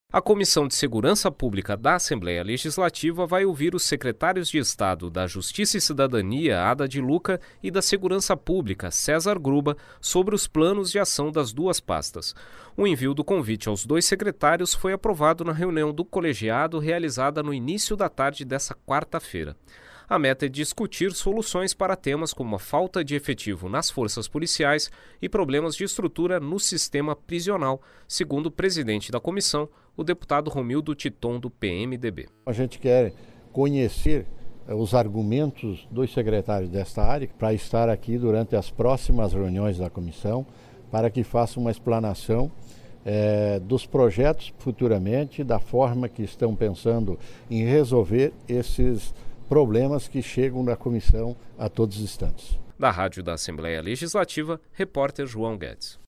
A Comissão de Segurança Pública da Assembleia Legislativa vai ouvir os secretários de Estado da Justiça e Cidadania, Ada de Luca, e da Segurança Pública, César Gruba, sobre os planos de ação das duas pastas. O envio do convite aos dois secretários foi aprovado na reunião do colegiado realizada no início da tarde desta quarta-feira. A meta é discutir soluções para temas como a falta de efetivo nas forças policiais e problemas de estrutura no sistema prisional, segundo o presidente da comissão, o deputado Romildo Titon, do PMDB. A gente quer conhecer os argumentos dos secretários desta área para estar aqui durante as próximas reuniões da comissão, para que faça uma explanação dos projetos futuramente, da forma que estão pensando em resolver esses problemas que chegam na comissão a todos os instantes. Da Rádio da Assembleia Legislativa, repórter João Guedes.